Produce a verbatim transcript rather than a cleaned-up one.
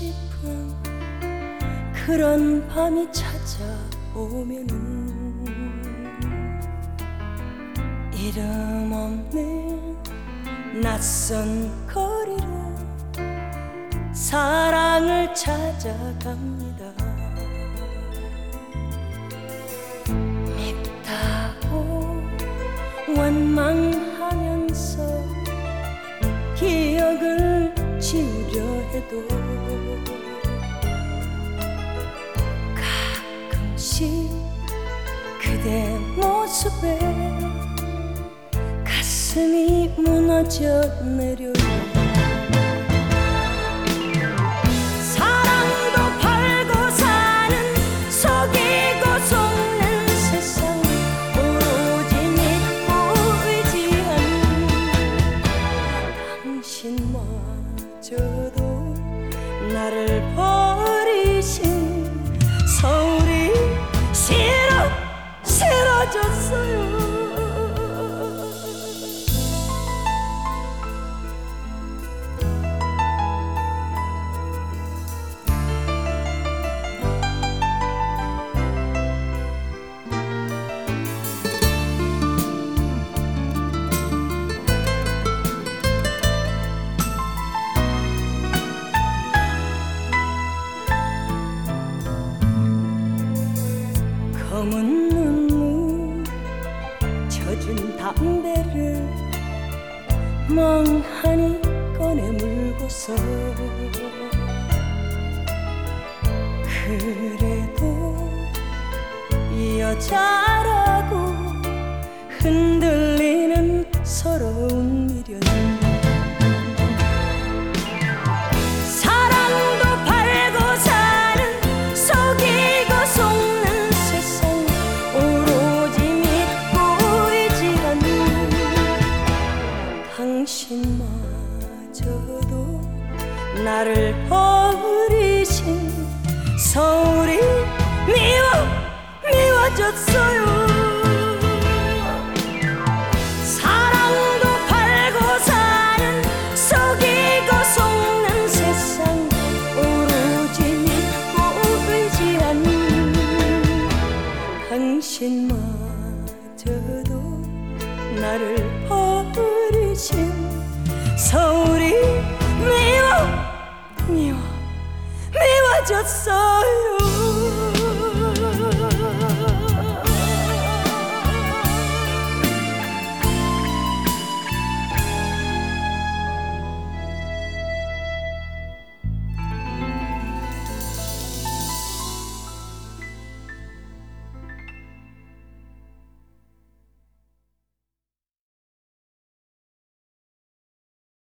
싶은 그런 밤이 찾아오면은 이름 없는 낯선 거리로 사랑을 찾아갑니다. 밉다고 원망하면서 기억을 지우려 해도 가끔씩 그대 모습에 가슴이 무너져 내려요. 사랑도 팔고 사는 속이고 속는 세상 오로지 믿고 의지한 당신마저도 나를 버리신 서울이 싫어 싫어졌어요. 검은 눈물 젖은 담배를 멍하니 꺼내 물고서 그래도 여자라고 흔들리는 서러운 미련. 사랑도 팔고 사는 속이고 속는 세상 오로지 믿고 의지한 당신마저도 나를 버리신 서울이 미워 미워졌어요. 사랑도 팔고 사는 속이고 속는 세상 오로지 믿고 의지한 당신마저도 나를 버리신 서울이 미워 미워 미워졌어요.